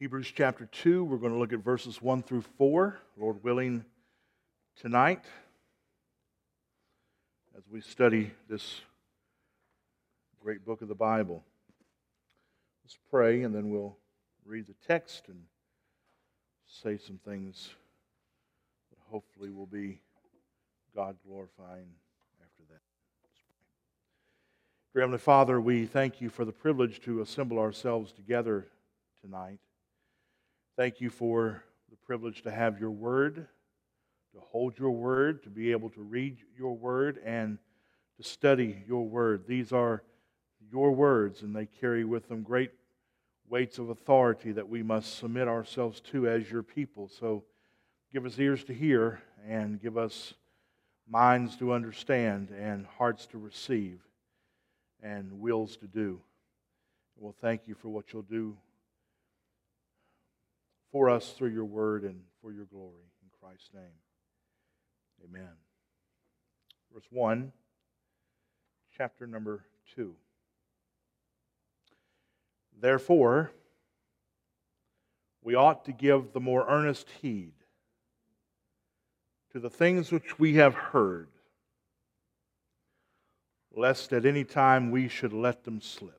Hebrews chapter 2, we're going to look at verses 1 through 4, Lord willing, tonight, as we study this great book of the Bible. Let's pray, and then we'll read the text and say some things that hopefully will be God-glorifying after that. Dear Heavenly Father, we thank you for the privilege to assemble ourselves together tonight. Thank you for the privilege to have your word, to hold your word, to be able to read your word, and to study your word. These are your words, and they carry with them great weights of authority that we must submit ourselves to as your people. So give us ears to hear, and give us minds to understand, and hearts to receive, and wills to do. We'll thank you for what you'll do for us through your word and for your glory. In Christ's name, amen. Verse 1, chapter number 2. Therefore, we ought to give the more earnest heed to the things which we have heard, lest at any time we should let them slip.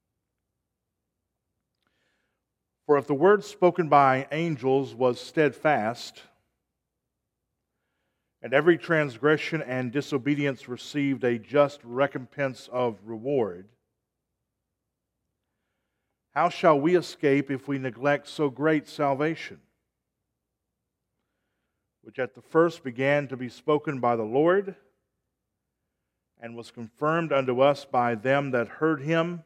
For if the word spoken by angels was steadfast, and every transgression and disobedience received a just recompense of reward, how shall we escape if we neglect so great salvation, which at the first began to be spoken by the Lord, and was confirmed unto us by them that heard him,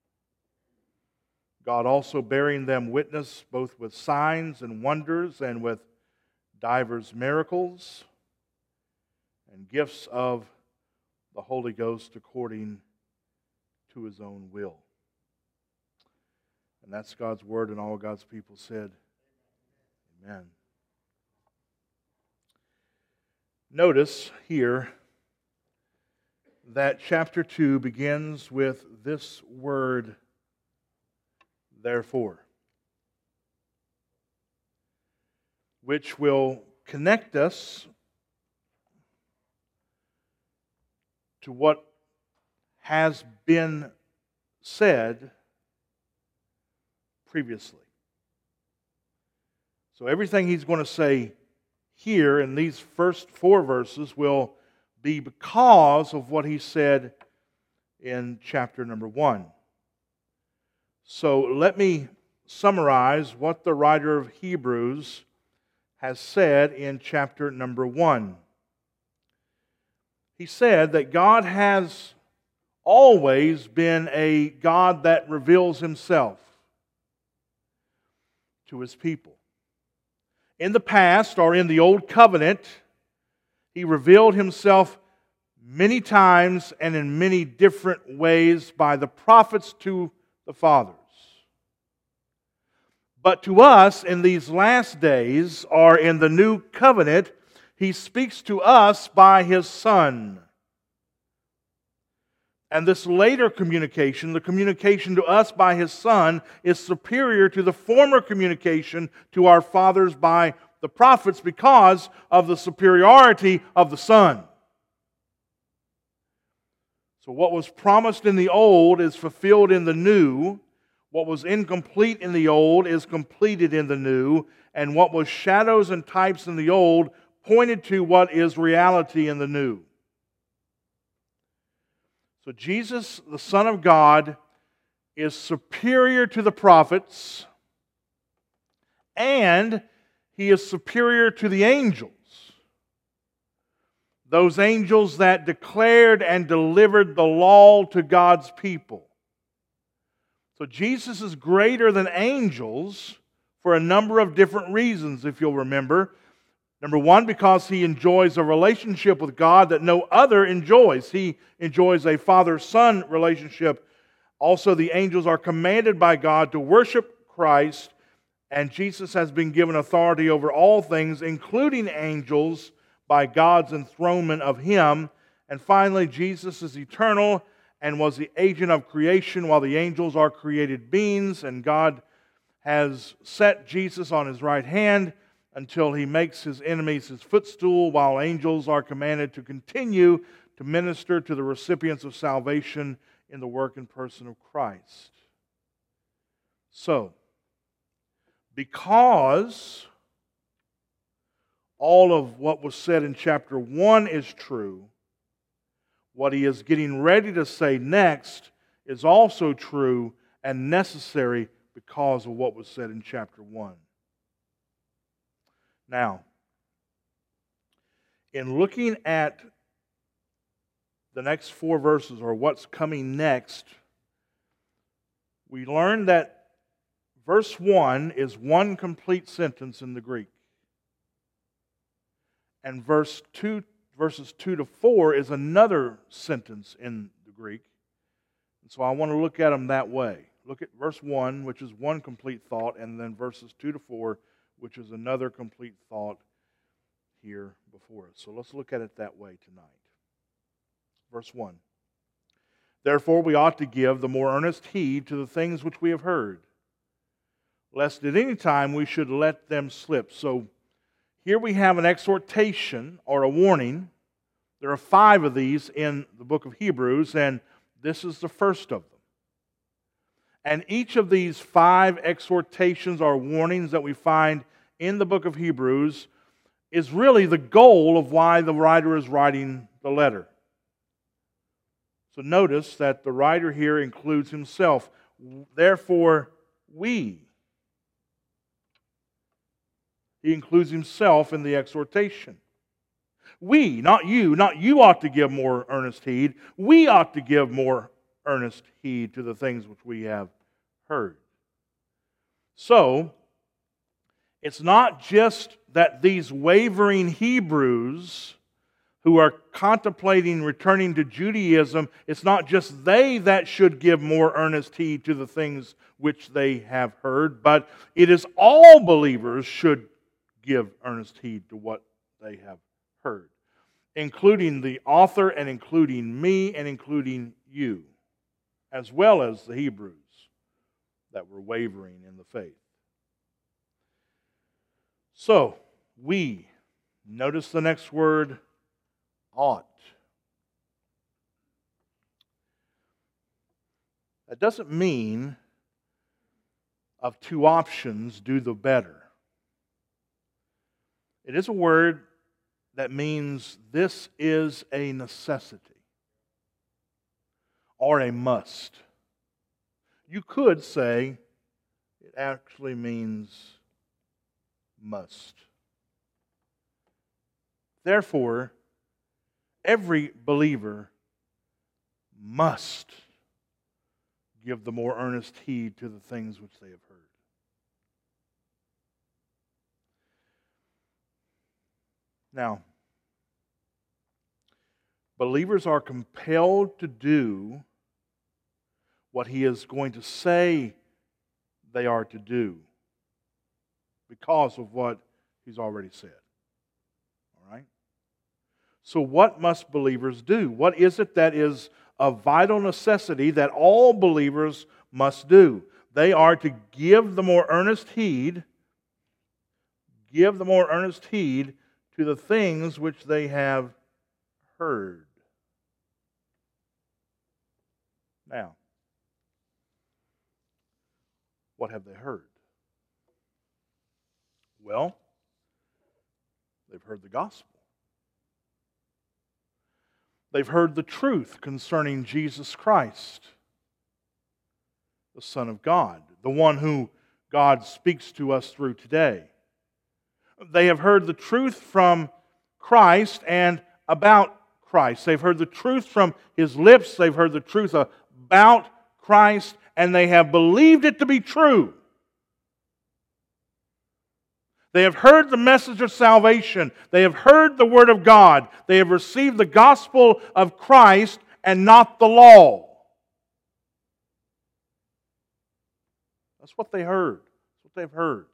God also bearing them witness both with signs and wonders and with divers miracles and gifts of the Holy Ghost according to his own will. And that's God's word, and all God's people said, amen. Notice here that chapter 2 begins with this word, therefore, which will connect us to what has been said previously. So everything he's going to say here in these first 4 verses will be because of what he said in chapter number 1. So let me summarize what the writer of Hebrews has said in chapter number 1. He said that God has always been a God that reveals himself to his people. In the past, or in the Old Covenant, he revealed himself many times and in many different ways by the prophets to the fathers. But to us, in these last days, or in the new covenant, he speaks to us by his Son. And this later communication, the communication to us by his Son, is superior to the former communication to our fathers by the prophets because of the superiority of the Son. So what was promised in the old is fulfilled in the new. What was incomplete in the old is completed in the new. And what was shadows and types in the old pointed to what is reality in the new. So Jesus, the Son of God, is superior to the prophets, and he is superior to the angels. Those angels that declared and delivered the law to God's people. So Jesus is greater than angels for a number of different reasons, if you'll remember. Number one, because he enjoys a relationship with God that no other enjoys. He enjoys a father-son relationship. Also, the angels are commanded by God to worship Christ, and Jesus has been given authority over all things, including angels, by God's enthronement of him. And finally, Jesus is eternal and was the agent of creation, while the angels are created beings, and God has set Jesus on his right hand until he makes his enemies his footstool, while angels are commanded to continue to minister to the recipients of salvation in the work and person of Christ. So, because all of what was said in chapter 1 is true, what he is getting ready to say next is also true and necessary because of what was said in chapter 1. Now, in looking at the next 4 verses, or what's coming next, we learn that verse 1 is one complete sentence in the Greek. And verses 2 to 4 is another sentence in the Greek. And so I want to look at them that way. Look at verse 1, which is one complete thought, and then verses 2 to 4, which is another complete thought here before us. So let's look at it that way tonight. Verse 1. Therefore we ought to give the more earnest heed to the things which we have heard, lest at any time we should let them slip. So here we have an exhortation or a warning. There are 5 of these in the book of Hebrews, and this is the first of them. And each of these 5 exhortations or warnings that we find in the book of Hebrews is really the goal of why the writer is writing the letter. So notice that the writer here includes himself. Therefore, we. He includes himself in the exhortation. We, not you ought to give more earnest heed. We ought to give more earnest heed to the things which we have heard. So, it's not just that these wavering Hebrews who are contemplating returning to Judaism, it's not just they that should give more earnest heed to the things which they have heard, but it is all believers should give earnest heed to what they have heard, including the author and including me and including you, as well as the Hebrews that were wavering in the faith. So, we, notice the next word, ought. That doesn't mean of 2 options, do the better. It is a word that means this is a necessity or a must. You could say it actually means must. Therefore, every believer must give the more earnest heed to the things which they have heard. Now, believers are compelled to do what he is going to say they are to do because of what he's already said. All right? So what must believers do? What is it that is a vital necessity that all believers must do? They are to give the more earnest heed, to the things which they have heard. Now, what have they heard? Well, they've heard the gospel. They've heard the truth concerning Jesus Christ, the Son of God, the one who God speaks to us through today. They have heard the truth from Christ and about Christ. They've heard the truth from His lips. They've heard the truth about Christ, and they have believed it to be true. They have heard the message of salvation. They have heard the Word of God. They have received the gospel of Christ and not the law. That's what they heard. That's what they've heard.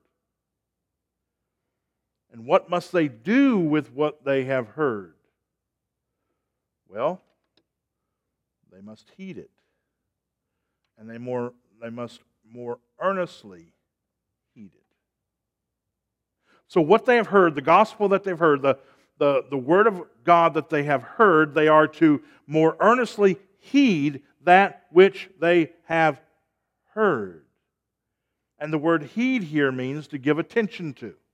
And what must they do with what they have heard? Well, they must heed it. And they must more earnestly heed it. So what they have heard, the gospel that they've heard, the word of God that they have heard, they are to more earnestly heed that which they have heard. And the word heed here means to give attention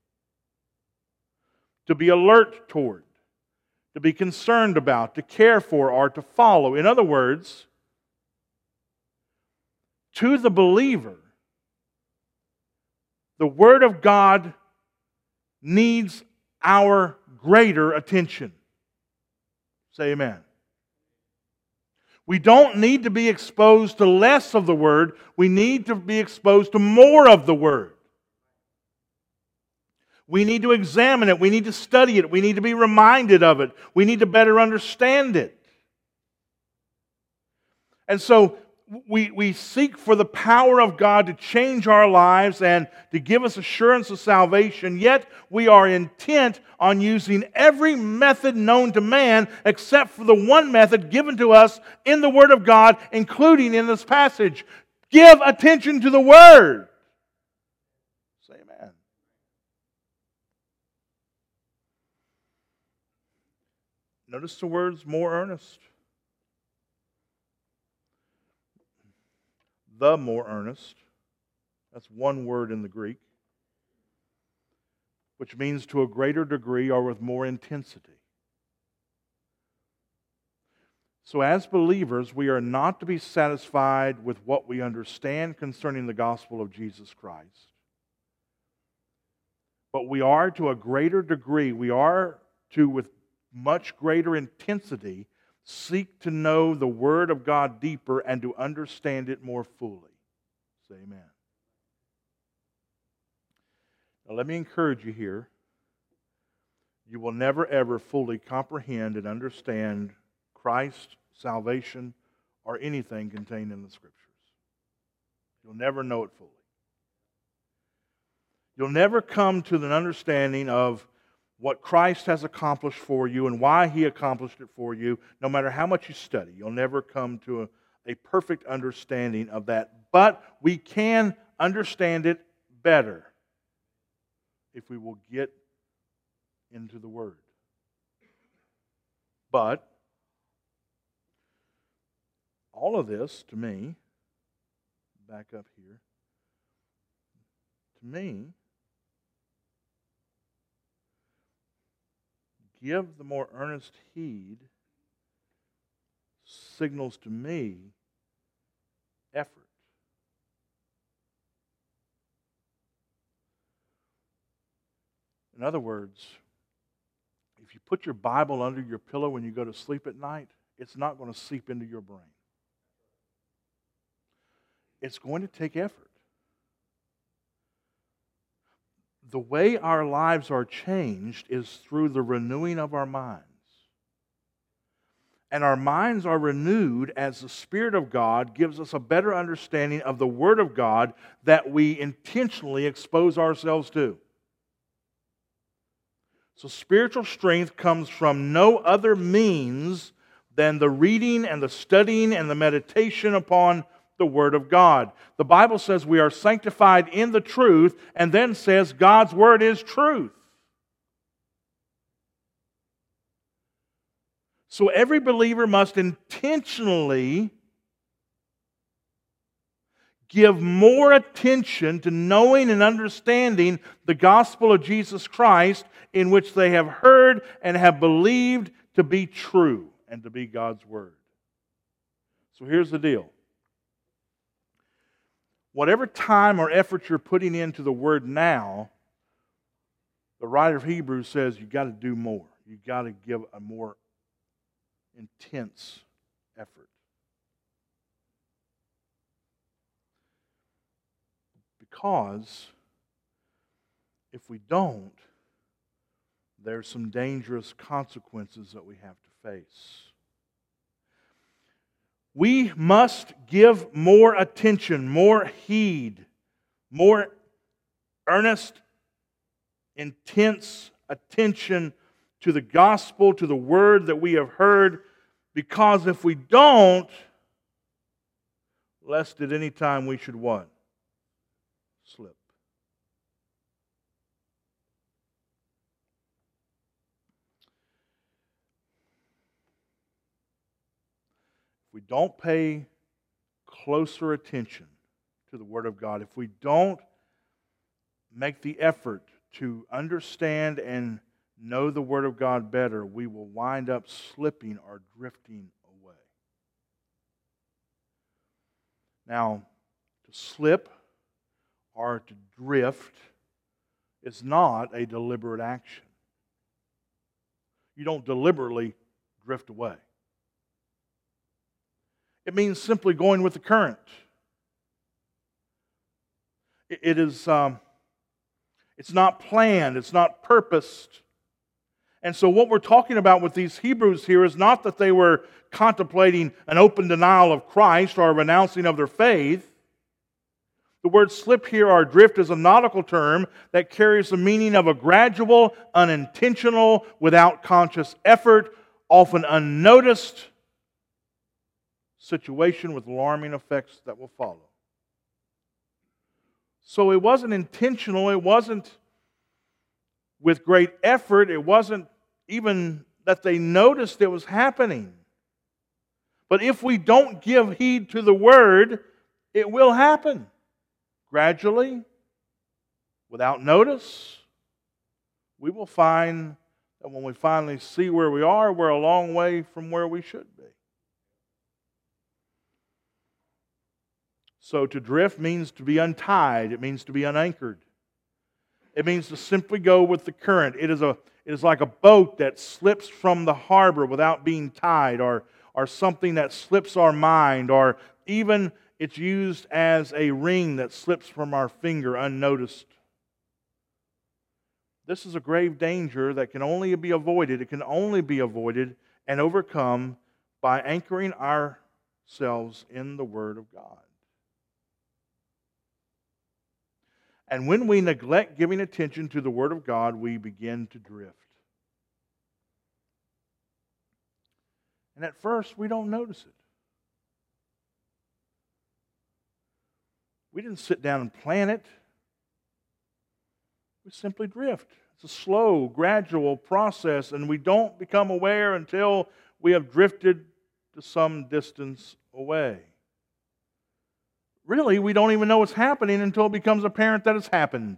to be alert toward, to be concerned about, to care for, or to follow. In other words, to the believer, the Word of God needs our greater attention. Say amen. We don't need to be exposed to less of the Word. We need to be exposed to more of the Word. We need to examine it. We need to study it. We need to be reminded of it. We need to better understand it. And so we seek for the power of God to change our lives and to give us assurance of salvation, yet we are intent on using every method known to man except for the one method given to us in the Word of God, including in this passage. Give attention to the Word. Say amen. Notice the words more earnest. The more earnest. That's one word in the Greek, which means to a greater degree or with more intensity. So as believers, we are not to be satisfied with what we understand concerning the gospel of Jesus Christ. But we are to a greater degree, we are to, with much greater intensity, seek to know the Word of God deeper and to understand it more fully. Say amen. Now let me encourage you here. You will never ever fully comprehend and understand Christ, salvation, or anything contained in the Scriptures. You'll never know it fully. You'll never come to an understanding of what Christ has accomplished for you and why He accomplished it for you, no matter how much you study. You'll never come to a perfect understanding of that. But we can understand it better if we will get into the Word. But all of this, to me, back up here, to me, give the more earnest heed signals to me effort. In other words, if you put your Bible under your pillow when you go to sleep at night, it's not going to seep into your brain. It's going to take effort. The way our lives are changed is through the renewing of our minds. And our minds are renewed as the Spirit of God gives us a better understanding of the Word of God that we intentionally expose ourselves to. So spiritual strength comes from no other means than the reading and the studying and the meditation upon the Word of God. The Bible says we are sanctified in the truth, and then says God's Word is truth. So every believer must intentionally give more attention to knowing and understanding the gospel of Jesus Christ, in which they have heard and have believed to be true and to be God's Word. So here's the deal. Whatever time or effort you're putting into the Word now, the writer of Hebrews says you've got to do more. You've got to give a more intense effort. Because if we don't, there's some dangerous consequences that we have to face. We must give more attention, more heed, more earnest, intense attention to the gospel, to the Word that we have heard, because if we don't, lest at any time we should what? Slip. don't pay closer attention to the Word of God, if we don't make the effort to understand and know the Word of God better, we will wind up slipping or drifting away. Now, to slip or to drift is not a deliberate action. You don't deliberately drift away. It means simply going with the current. It's not planned. It's not purposed. And so what we're talking about with these Hebrews here is not that they were contemplating an open denial of Christ or a renouncing of their faith. The word slip here or drift is a nautical term that carries the meaning of a gradual, unintentional, without conscious effort, often unnoticed situation with alarming effects that will follow. So it wasn't intentional, it wasn't with great effort, it wasn't even that they noticed it was happening. But if we don't give heed to the Word, it will happen. Gradually, without notice, we will find that when we finally see where we are, we're a long way from where we should be. So to drift means to be untied. It means to be unanchored. It means to simply go with the current. It is like a boat that slips from the harbor without being tied, or something that slips our mind, or even it's used as a ring that slips from our finger unnoticed. This is a grave danger that can only be avoided. It can only be avoided and overcome by anchoring ourselves in the Word of God. And when we neglect giving attention to the Word of God, we begin to drift. And at first, we don't notice it. We didn't sit down and plan it. We simply drift. It's a slow, gradual process, and we don't become aware until we have drifted to some distance away. Really, we don't even know what's happening until it becomes apparent that it's happened.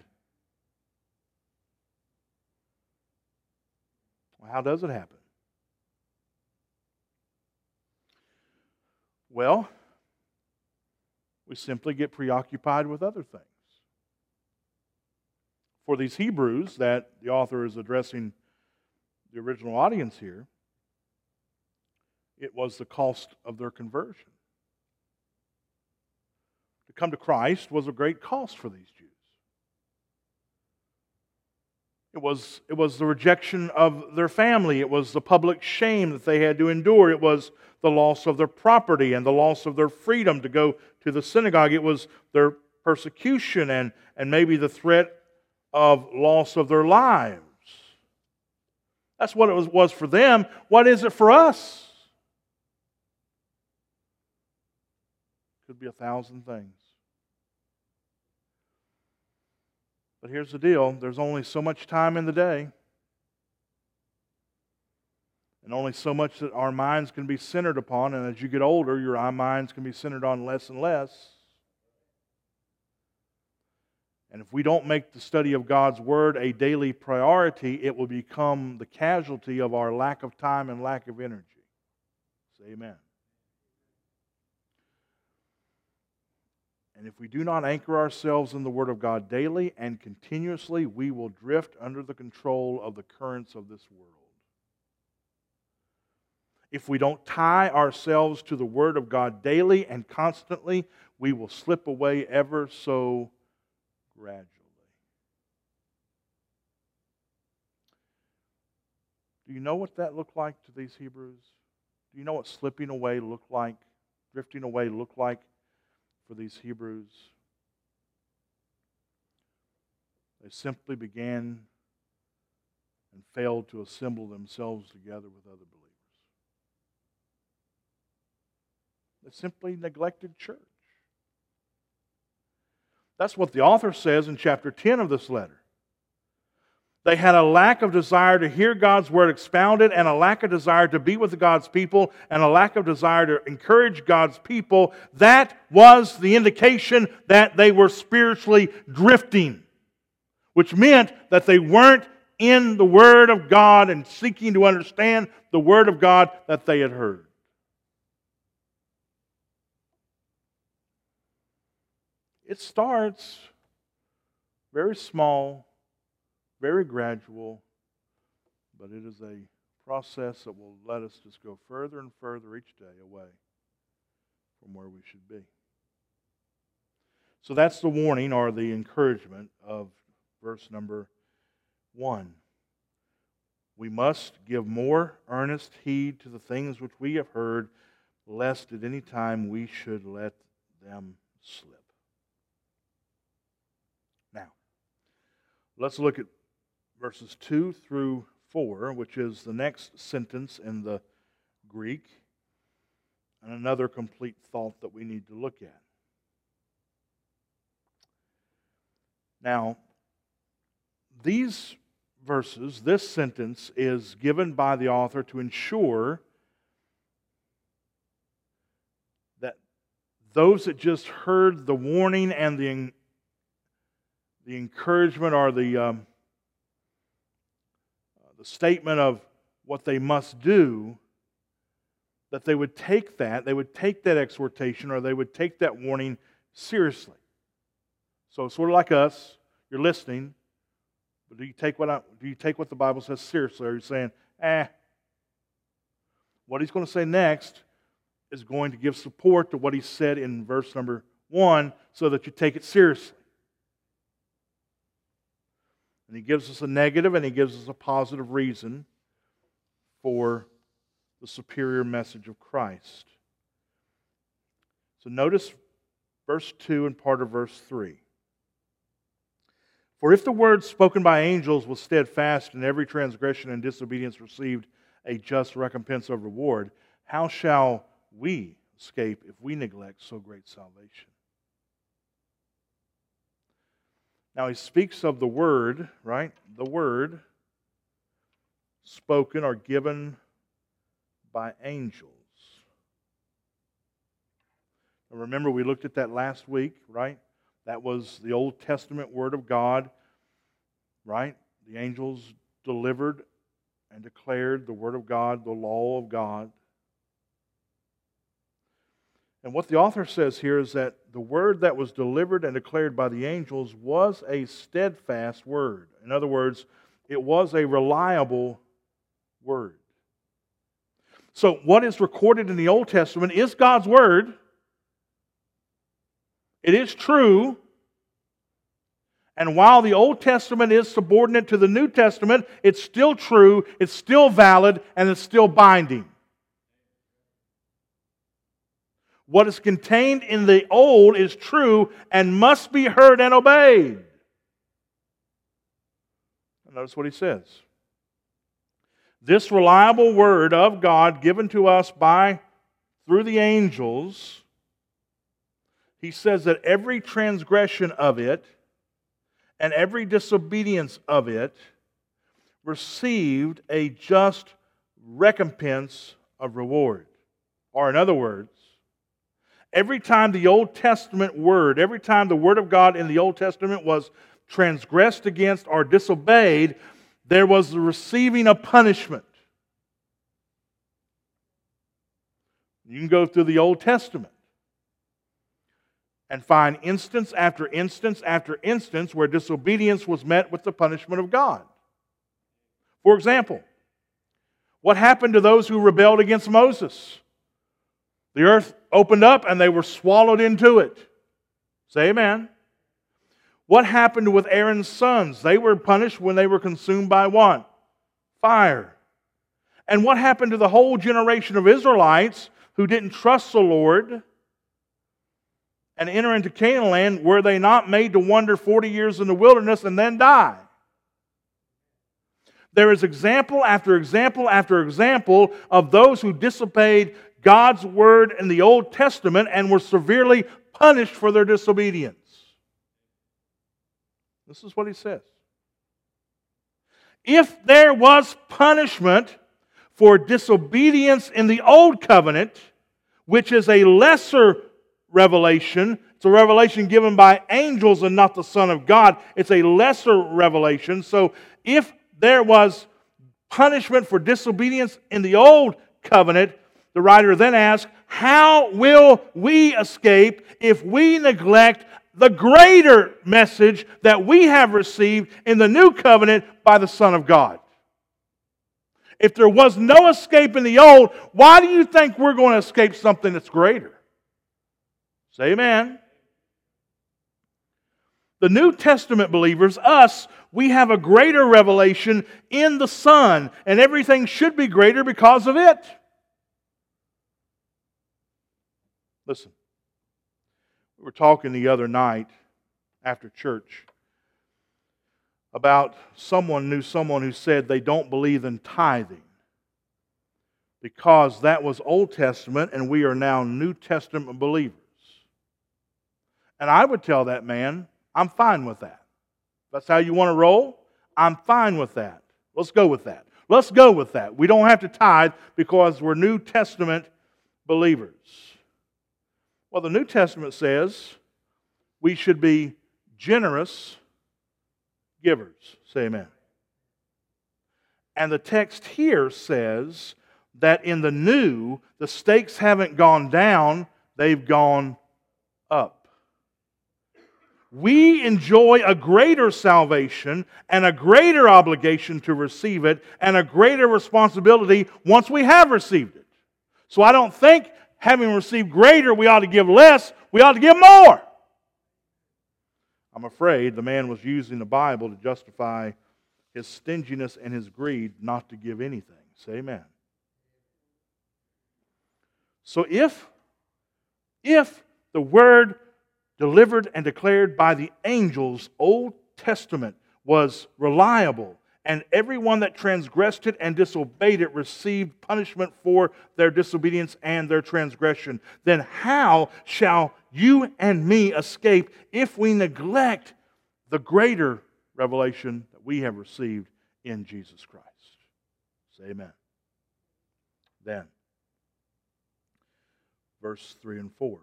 Well, how does it happen? Well, we simply get preoccupied with other things. For these Hebrews that the author is addressing the original audience here, it was the cost of their conversion. To come to Christ was a great cost for these Jews. It was the rejection of their family. It was the public shame that they had to endure. It was the loss of their property and the loss of their freedom to go to the synagogue. It was their persecution and maybe the threat of loss of their lives. That's what it was for them. What is it for us? Could be 1,000 things. But here's the deal. There's only so much time in the day. And only so much that our minds can be centered upon. And as you get older, your minds can be centered on less and less. And if we don't make the study of God's Word a daily priority, it will become the casualty of our lack of time and lack of energy. Say amen. And if we do not anchor ourselves in the Word of God daily and continuously, we will drift under the control of the currents of this world. If we don't tie ourselves to the Word of God daily and constantly, we will slip away ever so gradually. Do you know what that looked like to these Hebrews? Do you know what slipping away looked like, drifting away looked like for these Hebrews? They simply began and failed to assemble themselves together with other believers. They simply neglected church. That's what the author says in chapter 10 of this letter. They had a lack of desire to hear God's word expounded, and a lack of desire to be with God's people, and a lack of desire to encourage God's people. That was the indication that they were spiritually drifting, which meant that they weren't in the Word of God and seeking to understand the Word of God that they had heard. It starts very small, very gradual, but it is a process that will let us just go further and further each day away from where we should be. So that's the warning or the encouragement of verse number 1. We must give more earnest heed to the things which we have heard, lest at any time we should let them slip. Now, let's look at verses 2 through 4, which is the next sentence in the Greek, and another complete thought that we need to look at. Now, these verses, this sentence is given by the author to ensure that those that just heard the warning and the encouragement or the statement of what they must do, that they would take that exhortation, or they would take that warning seriously. So sort of like us, you're listening, but do you take what the Bible says seriously? Or are you saying, What he's going to say next is going to give support to what he said in verse number 1 so that you take it seriously. And he gives us a negative and he gives us a positive reason for the superior message of Christ. So notice verse 2 and part of verse 3. For if the word spoken by angels was steadfast, and every transgression and disobedience received a just recompense of reward, how shall we escape if we neglect so great salvation? Now he speaks of the word, right? The word spoken or given by angels. Now remember, we looked at that last week, right? That was the Old Testament Word of God, right? The angels delivered and declared the Word of God, the law of God. And what the author says here is that the word that was delivered and declared by the angels was a steadfast word. In other words, it was a reliable word. So what is recorded in the Old Testament is God's Word. It is true. And while the Old Testament is subordinate to the New Testament, it's still true, it's still valid, and it's still binding. What is contained in the Old is true and must be heard and obeyed. Notice what he says. This reliable word of God given to us through the angels, he says that every transgression of it and every disobedience of it received a just recompense of reward. Or in other words, every time the Old Testament word, every time the Word of God in the Old Testament was transgressed against or disobeyed, there was the receiving of punishment. You can go through the Old Testament and find instance after instance after instance where disobedience was met with the punishment of God. For example, what happened to those who rebelled against Moses? The earth opened up and they were swallowed into it. Say amen. What happened with Aaron's sons? They were punished when they were consumed by what? Fire. And what happened to the whole generation of Israelites who didn't trust the Lord and enter into Canaan land? Were they not made to wander 40 years in the wilderness and then die? There is example after example after example of those who disobeyed God's word in the Old Testament and were severely punished for their disobedience. This is what he says. If there was punishment for disobedience in the Old Covenant, which is a lesser revelation, it's a revelation given by angels and not the Son of God. It's a lesser revelation. So if there was punishment for disobedience in the Old Covenant, the writer then asks, how will we escape if we neglect the greater message that we have received in the New Covenant by the Son of God? If there was no escape in the old, why do you think we're going to escape something that's greater? Say amen. The New Testament believers, us, we have a greater revelation in the Son, and everything should be greater because of it. Listen, we were talking the other night after church about someone who said they don't believe in tithing because that was Old Testament and we are now New Testament believers. And I would tell that man, I'm fine with that. If that's how you want to roll, I'm fine with that. Let's go with that. Let's go with that. We don't have to tithe because we're New Testament believers. Well, the New Testament says we should be generous givers. Say amen. And the text here says that in the new, the stakes haven't gone down, they've gone up. We enjoy a greater salvation and a greater obligation to receive it and a greater responsibility once we have received it. So I don't think having received greater, we ought to give less, we ought to give more. I'm afraid the man was using the Bible to justify his stinginess and his greed not to give anything. Say amen. So if the word delivered and declared by the angels, Old Testament, was reliable, and everyone that transgressed it and disobeyed it received punishment for their disobedience and their transgression, then how shall you and me escape if we neglect the greater revelation that we have received in Jesus Christ? Say amen. Then, verse 3 and 4.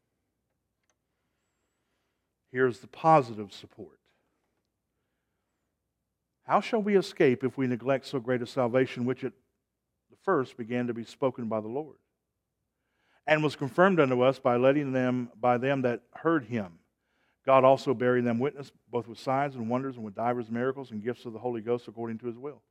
Here's the positive support. How shall we escape if we neglect so great a salvation, which at the first began to be spoken by the Lord, and was confirmed unto us by them that heard him? God also bearing them witness, both with signs and wonders, and with divers miracles and gifts of the Holy Ghost according to his will.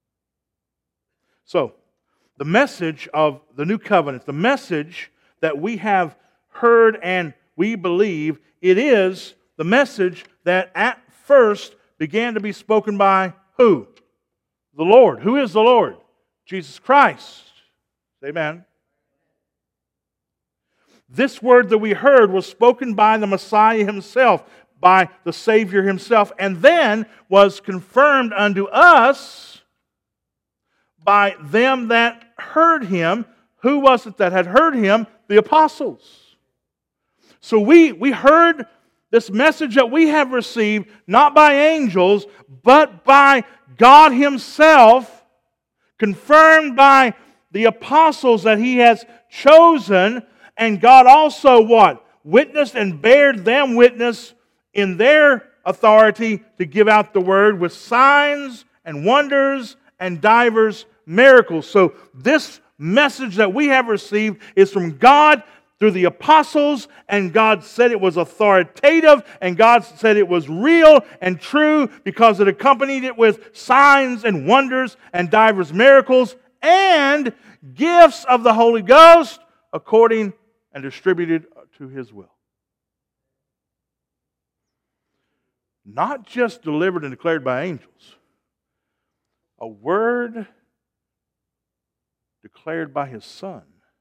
So, the message of the new covenant, the message that we have heard and we believe, it is the message that at first began to be spoken by who? The Lord. Who is the Lord? Jesus Christ. Amen. This word that we heard was spoken by the Messiah himself, by the Savior himself, and then was confirmed unto us by them that heard him. Who was it that had heard him? The apostles. So we heard this message that we have received, not by angels, but by God himself, confirmed by the apostles that he has chosen, and God also what? Witnessed and bared them witness in their authority to give out the word with signs and wonders and divers miracles. So this message that we have received is from God through the apostles, and God said it was authoritative, and God said it was real and true because it accompanied it with signs and wonders and divers miracles and gifts of the Holy Ghost according and distributed to his will. Not just delivered and declared by angels. A word declared by his Son.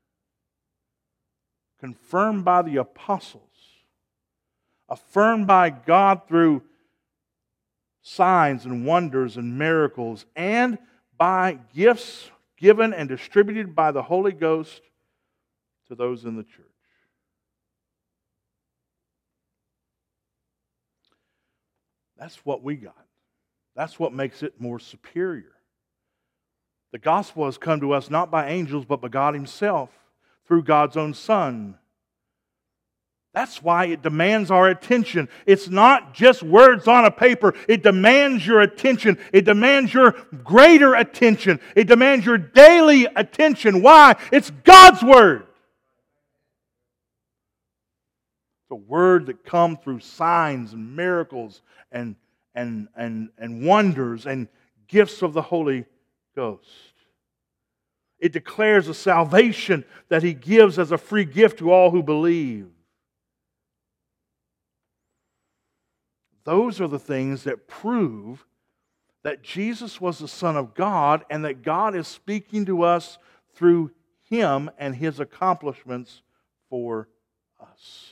Confirmed by the apostles. Affirmed by God through signs and wonders and miracles. And by gifts given and distributed by the Holy Ghost to those in the church. That's what we got. That's what makes it more superior. The gospel has come to us not by angels, but by God Himself, through God's own Son. That's why it demands our attention. It's not just words on a paper. It demands your attention. It demands your greater attention. It demands your daily attention. Why? It's God's Word. It's a Word that comes through signs and miracles and wonders and gifts of the Holy Ghost. It declares the salvation that He gives as a free gift to all who believe. Those are the things that prove that Jesus was the Son of God and that God is speaking to us through Him and His accomplishments for us.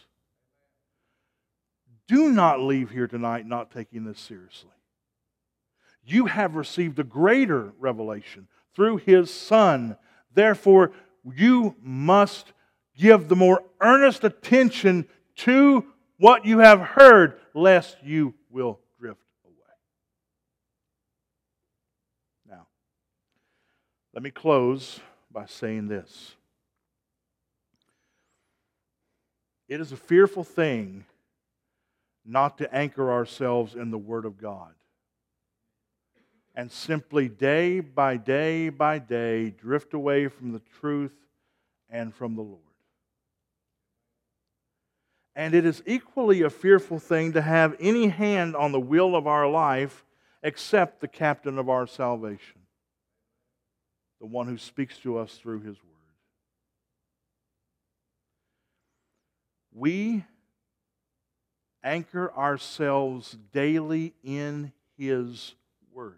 Do not leave here tonight not taking this seriously. You have received a greater revelation through His Son. Therefore, you must give the more earnest attention to what you have heard, lest you will drift away. Now, let me close by saying this. It is a fearful thing not to anchor ourselves in the Word of God and simply day by day by day drift away from the truth and from the Lord. And it is equally a fearful thing to have any hand on the wheel of our life except the captain of our salvation, the one who speaks to us through His Word. We anchor ourselves daily in His Word.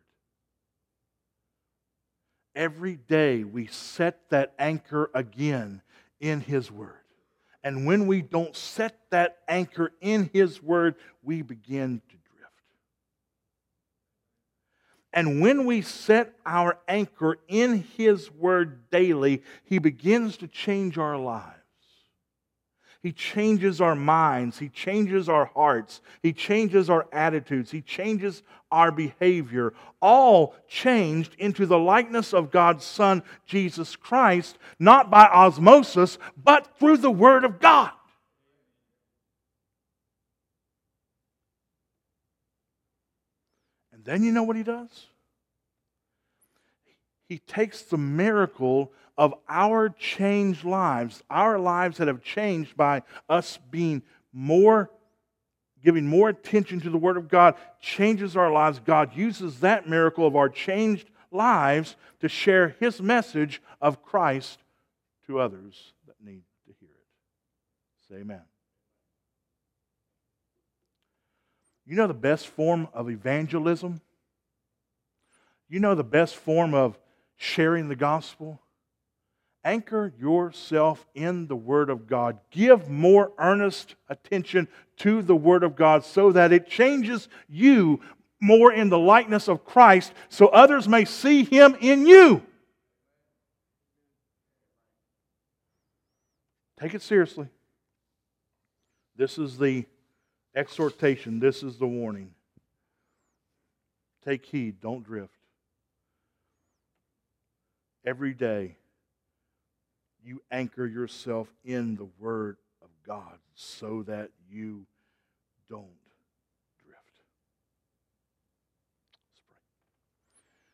Every day we set that anchor again in His Word. And when we don't set that anchor in His Word, we begin to drift. And when we set our anchor in His Word daily, He begins to change our lives. He changes our minds. He changes our hearts. He changes our attitudes. He changes our behavior. All changed into the likeness of God's Son, Jesus Christ, not by osmosis, but through the Word of God. And then you know what He does? He takes the miracle of our changed lives, our lives that have changed by us being giving more attention to the Word of God, changes our lives. God uses that miracle of our changed lives to share His message of Christ to others that need to hear it. Say amen. You know the best form of evangelism? You know the best form of sharing the gospel? Anchor yourself in the Word of God. Give more earnest attention to the Word of God so that it changes you more in the likeness of Christ so others may see Him in you. Take it seriously. This is the exhortation. This is the warning. Take heed. Don't drift. Every day, you anchor yourself in the Word of God so that you don't